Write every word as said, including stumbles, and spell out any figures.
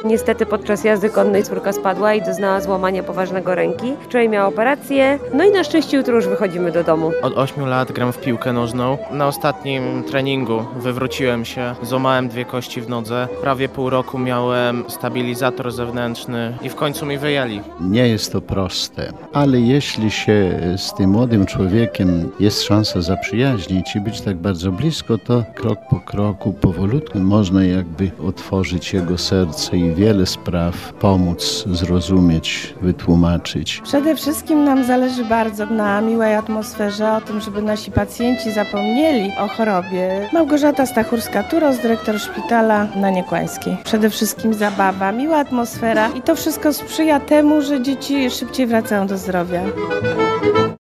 Niestety podczas jazdy konnej córka spadła i doznała złamania poważnego ręki. Wczoraj miała operację, no i na szczęście jutro już wychodzimy do domu. Od ośmiu lat gram w piłkę nożną. Na ostatnim treningu wywróciłem się, złamałem dwie kości w nodze. Prawie pół roku miałem stabilizator zewnętrzny i w końcu mi wyjęli. Nie jest to proste, ale jeśli się z tym młodym człowiekiem jest szansa zaprzyjaźnić i być tak bardzo blisko, to krok po kroku, powolutku można jakby otworzyć jego serce i wiele spraw pomóc, zrozumieć, wytłumaczyć. Przede wszystkim nam zależy bardzo na miłej atmosferze, o tym, żeby nasi pacjenci zapomnieli o chorobie. Małgorzata Stachurska-Turos, dyrektor szpitala na Niekłańskiej. Przede wszystkim zabawa, miła atmosfera i to wszystko sprzyja temu, że dzieci szybciej wracają do zdrowia.